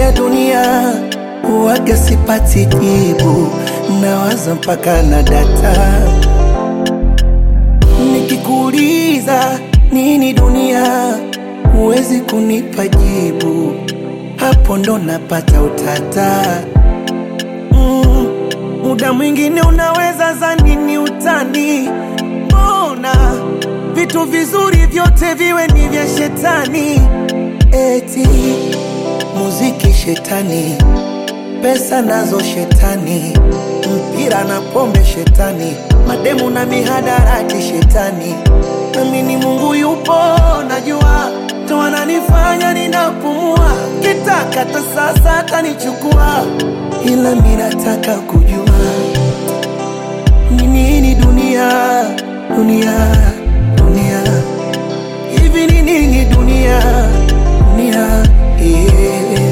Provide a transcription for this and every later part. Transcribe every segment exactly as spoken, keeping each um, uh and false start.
ya dunia huwaga sipati jibu, nawaza mpaka na data. Nikikuuliza nini dunia, huwezi kunipa jibu, hapo ndo napata utata. mm, Muda mwingine unaweza zani ni utani, mbona vitu vizuri vyote viwe ni vya shetani? Eti muziki shetani, pesa nazo shetani, mpira na pombe shetani, mademu na mihadarati shetani. Nami ni Mungu yupo najua, ndo ananifanya ninapumua, kitaka ta sasa atanichukua, ila mimi nataka kujua ni nini dunia, dunia, dunia. Hivi ni nini dunia, dunia, yeah.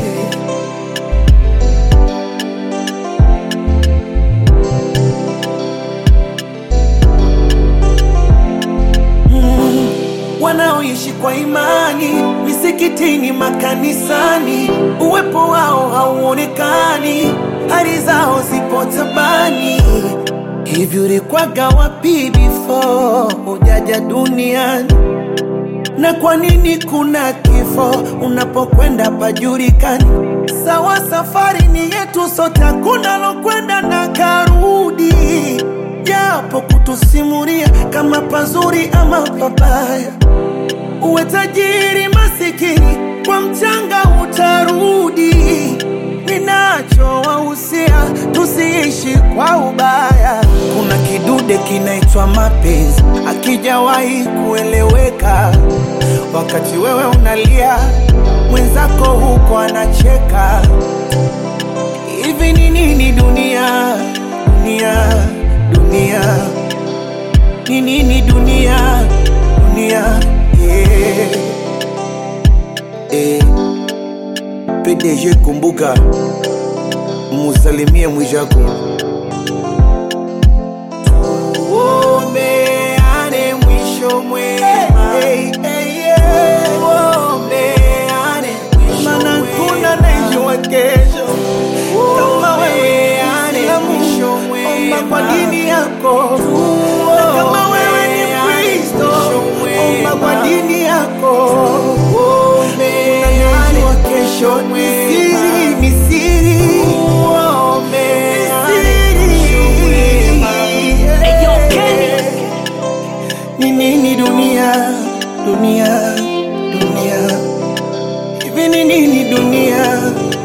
mm. Wanaoishi kwa imani misikitini, makanisani, uwepo wao hauonekani, hali zao zipo tabani. Hivi ulikwaga wapi before hujaja duniani? Na kwa nini kuna kifo unapokwenda pajulikani? Sawa, safari ni yetu sote, hakuna lokwenda na karudi, japo kutusimulia kama pazuri ama pabaya. Uwe tajiri masikini, kwa mchanga utarudi. Ninacho wahusia tusiishi kwa ubaya. Kuna kidude kinaitwa mapenzi, akijawahi kueleweka. Wakati wewe unalia, mwenzako huko anacheka. Hivi ni nini dunia, dunia, dunia? Ni nini dunia, dunia, yeah. Eh, P D G kumbuka, musalimie Mwijaku. Tuombeane mwisho mwema, hey, hey, yeah. Tuombeane mwisho mwema, maana kuna najua kesho. Kama wewe mwisho mwema, omba kwa dini yako. Na kama wewe ni Kristo, omba kwa dini yako. Unajua kesho ni siri, ni siri. Ni nini dunia, dunia, dunia? Hivi ni nini dunia?